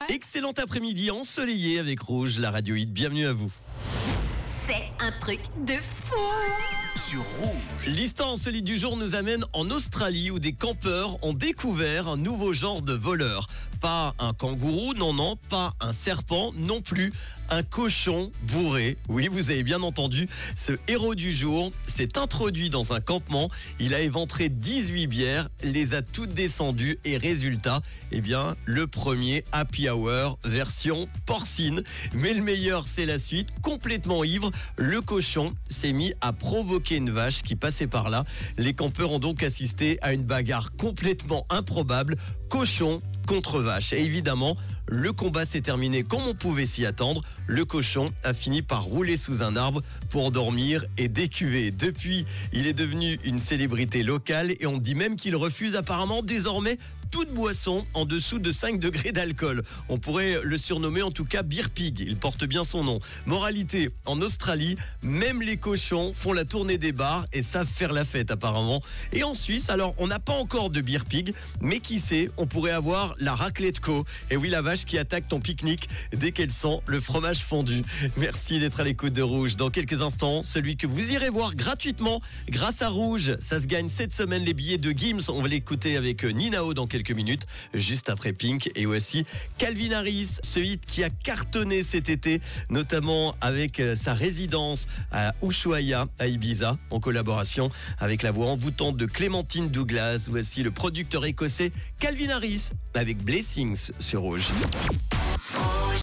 Excellent après-midi ensoleillé avec Rouge, la radio hit. Bienvenue à vous. C'est un truc de fou. Sur Rouge. L'histoire insolite du jour nous amène en Australie où des campeurs ont découvert un nouveau genre de voleur. Pas un kangourou, non, pas un serpent, non plus un cochon bourré. Oui, vous avez bien entendu, ce héros du jour s'est introduit dans un campement, il a éventré 18 bières, les a toutes descendues et résultat, le premier happy hour version porcine. Mais le meilleur, c'est la suite. Complètement ivre, le cochon s'est mis à provoquer une vache qui passait par là. Les campeurs ont donc assisté à une bagarre complètement improbable, cochon contre vache. Et évidemment, le combat s'est terminé comme on pouvait s'y attendre. Le cochon a fini par rouler sous un arbre pour dormir et décuver. Depuis, il est devenu une célébrité locale et on dit même qu'il refuse apparemment désormais toute boisson en dessous de 5 degrés d'alcool. On pourrait le surnommer en tout cas Beer Pig, il porte bien son nom. Moralité, en Australie, même les cochons font la tournée des bars et savent faire la fête apparemment. Et en Suisse, alors on n'a pas encore de Beer Pig, mais qui sait, on pourrait avoir la raclette co. Et oui, la vache qui attaque ton pique-nique dès qu'elle sent le fromage fondu. Merci d'être à l'écoute de Rouge. Dans quelques instants, celui que vous irez voir gratuitement grâce à Rouge. Ça se gagne cette semaine, les billets de Gims. On va l'écouter avec Ninao dans quelques minutes, juste après Pink et aussi Calvin Harris, ce hit qui a cartonné cet été, notamment avec sa résidence à Ushuaia, à Ibiza, en collaboration avec la voix envoûtante de Clémentine Douglas. Voici le producteur écossais Calvin Harris avec Blessings sur Rouge.